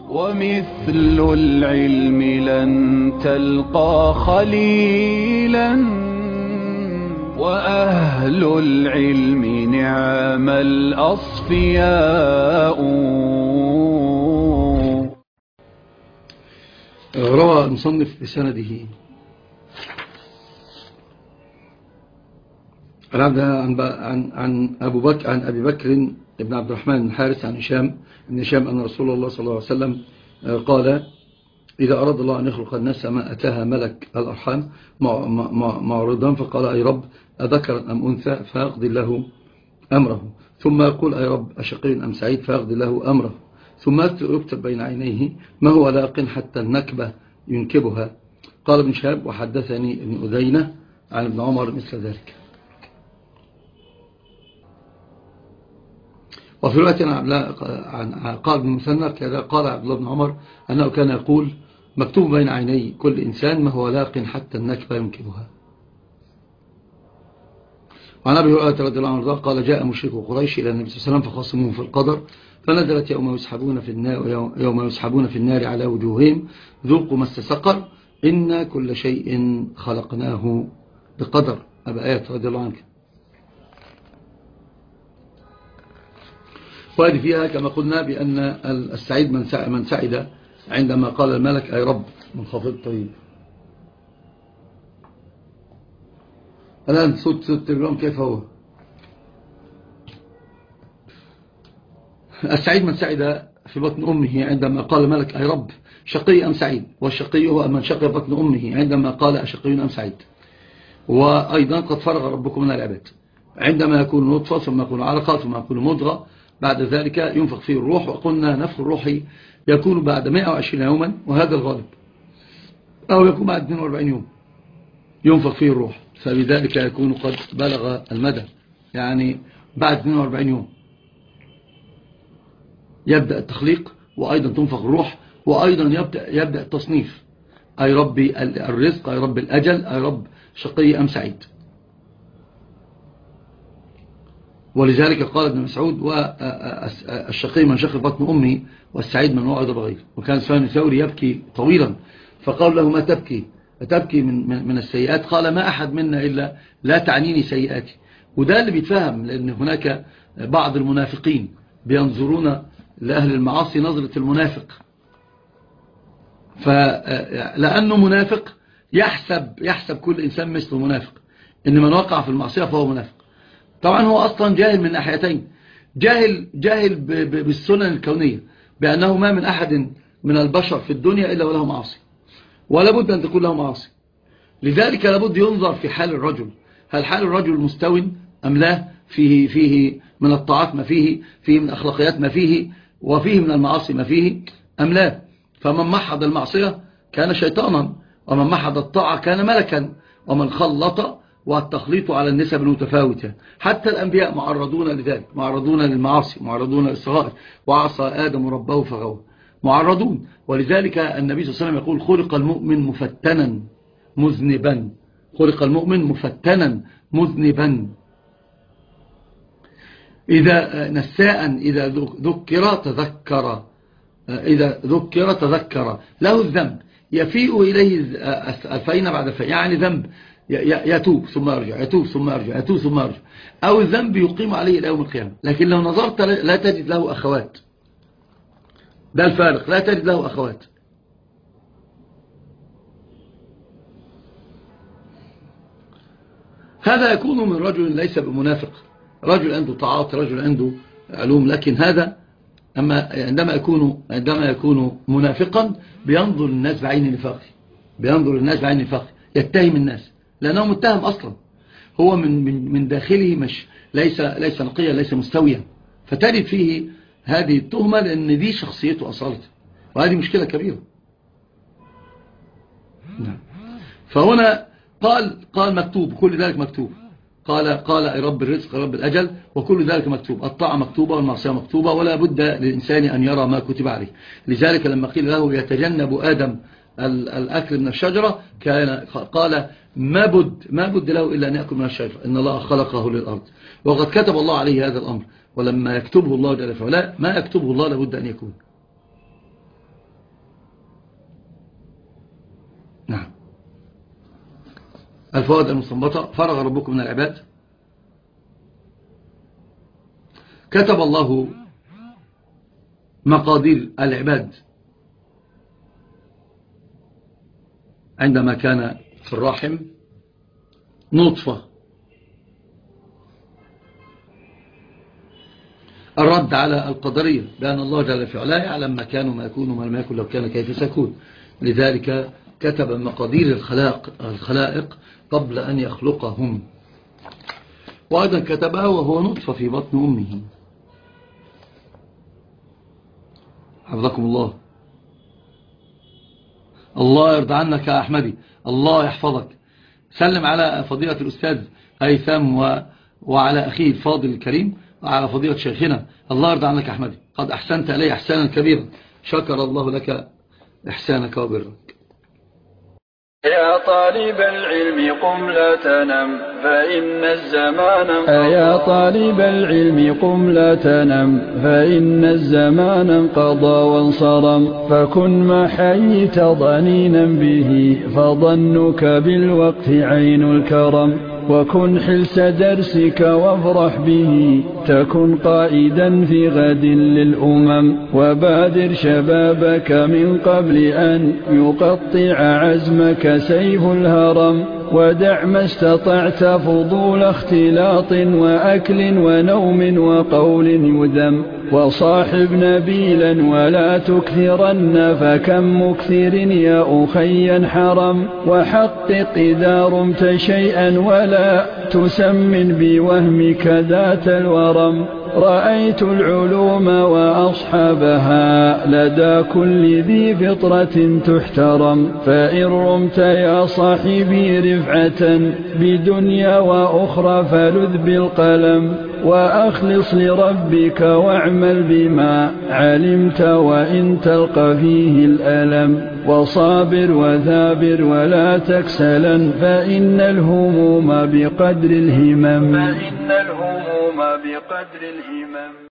ومثل العلم لن تلقى خليلا وأهل العلم نعم الأصفياء. روى المصنف بسنده عن أبي بكر بن عبد الرحمن بن حارث عن هشام أن رسول الله صلى الله عليه وسلم قال: إذا أراد الله أن يخلق الناس ما أتاها ملك الأرحام معرضا فقال: أي رب أذكر أم أنثى فيقضي له أمره، ثم يقول: أي رب أشقي أم سعيد فيقضي له أمره، ثم يكتب بين عينيه ما هو لاق حتى النكبة ينكبها. قال ابن شهاب: وحدثني ابن أذينة عن ابن عمر مثل ذلك. وفي رواية عن قال ابن مثنى كذا قال عبد الله بن عمر أنه كان يقول: مكتوب بين عيني كل إنسان ما هو لاق حتى النكبة ينكبها. وعن أبي هريرة رضي الله عنه قال: جاء مشركو قريش إلى النبي صلى الله عليه وسلم فخاصموه في القدر، فنزلت يوم يسحبون في النار على وجوههم ذوقوا مس سقر إن كل شيء خلقناه بقدر. أبا آيات رضي الله عنه. وهذه فيها كما قلنا بأن السعيد من سعد عندما قال الملك: أي رب منخفض. طيب الآن صوت التليفون كيف هو؟ السعيد من سعد في بطن أمه عندما قال الملك: أي رب شقي أم سعيد، والشقي هو من شقي بطن أمه عندما قال: أشقي أم سعيد. وأيضا قد فرغ ربكم من العباد عندما يكون نطفة ثم يكون علقة ثم يكون مضغة، بعد ذلك ينفخ فيه الروح. وقلنا نفخ الروح يكون بعد 120 يوما وهذا الغالب، أو يكون بعد 42 يوم ينفخ فيه الروح، فبذلك يكون قد بلغ المدى، يعني بعد 42 يوم يبدأ التخليق، وأيضا تنفخ الروح، وأيضا يبدأ التصنيف: أي ربي الرزق، أي رب الأجل، أي رب شقي أم سعيد. ولذلك قال ابن مسعود: والشقي من شق بطن أمه والسعيد من وعد بغير. وكان سفيان الثوري يبكي طويلا، فقال له: ما تبكي؟ أتبكي من السيئات؟ قال: ما أحد منا إلا لا تعنيني سيئاتي. وده اللي بيتفهم، لأن هناك بعض المنافقين بينظرون لأهل المعاصي نظرة المنافق، فلأنه منافق يحسب كل إنسان مثله منافق، إن من وقع في المعصية فهو منافق. طبعا هو أصلا جاهل من ناحيتين: جاهل بالسنن الكونية، بأنه ما من أحد من البشر في الدنيا إلا وله معاصي، ولا بد أن تكون له معاصي. لذلك لابد ينظر في حال الرجل، هل حال الرجل مستوٍ أم لا؟ فيه من الطاعات ما فيه من أخلاقيات ما فيه، وفيه من المعاصي ما فيه أم لا؟ فمن محض المعصية كان شيطانا، ومن محض الطاعة كان ملكا، ومن خلط، والتخليط على النسب المتفاوتة. حتى الأنبياء معرضون لذلك، معرضون للمعاصي، معرضون للصغائر، وعصى آدم ربه فغوى، معرضون. ولذلك النبي صلى الله عليه وسلم يقول: خلق المؤمن مفتنا مذنبا، خلق المؤمن مفتنا مذنبا، إذا نساء إذا ذكر تذكر له الذنب يفيء إليه الفين بعد فين، يعني ذنب يتوب ثم يرجع، يتوب ثم يرجع، يتوب ثم يرجع، أو الذنب يقيم عليه إلى يوم القيامة. لكن لو نظرت لا تجد له أخوات، ده الفارق، لا تجد له أخوات. هذا يكون من رجل ليس بمنافق، رجل عنده طاعات، رجل عنده علوم، لكن هذا عندما يكون منافقا بينظر الناس بعين النفاق، يتهم الناس لأنه متهم أصلا، هو من داخله مش ليس نقيا، ليس مستويا، فتجد فيه هذه التهمة، لأن دي شخصيته أصالته، وهذه مشكلة كبيرة. فهنا قال مكتوب، كل ذلك مكتوب. قال أي رب الرزق، رب الأجل، وكل ذلك مكتوب. الطاعة مكتوبة والمعصية مكتوبة، ولا بد للإنسان أن يرى ما كتب عليه. لذلك لما قيل له: يتجنب آدم الأكل من الشجرة، قال: ما بد له إلا أن يأكل من الشجرة، إن الله خلقه للأرض، وقد كتب الله عليه هذا الأمر، ولما يكتبه الله جل وعلا ما يكتبه الله لابد أن يكون. الفوائد المستنبطة: فرغ ربكم من العباد، كتب الله مقادير العباد عندما كان في الرحم نطفة، الرد على القدرية بأن الله جل في علاه يعلم ما كان وما يكون وما لم يكن لو كان كيف سيكون، لذلك كتب مقادير الخلائق قبل أن يخلقهم، وأيضا كتبها وهو نطفة في بطن أمه. حفظكم الله. الله يرضى عنك يا أحمدي، الله يحفظك. سلم على فضيلة الأستاذ هيثم وعلى أخيه الفاضل الكريم وعلى فضيلة شيخنا. الله يرضى عنك يا أحمدي، قد أحسنت إلي إحسانا كبيرا، شكر الله لك إحسانك وبرك. يا طالب العلم قم لا تنم فإن الزمان يا طالب العلم قم لا تنم فإن الزمان انقضى وانصرم، فكن ما حييت ضنينا به فظنك بالوقت عين الكرم، وكن حلس درسك وافرح به تكن قائدا في غد للأمم، وبادر شبابك من قبل أن يقطع عزمك سيف الهرم، ودع ما استطعت فضول اختلاط وأكل ونوم وقول يذم، وصاحب نبيلا ولا تكثرن فكم مكثر يا أخي حرم، وحقق إذا رمت شيئا ولا تسمن بوهمك ذات الورم، رأيت العلوم وأصحابها لدى كل ذي فطرة تحترم، فإن رمت يا صاحبي رفعة بدنيا وأخرى فلذ بالقلم، وأخلص لربك واعمل بما علمت وإن تلقى فيه الألم، وصابر وثابر ولا تكسلا فإن الهموم بقدر الهمم.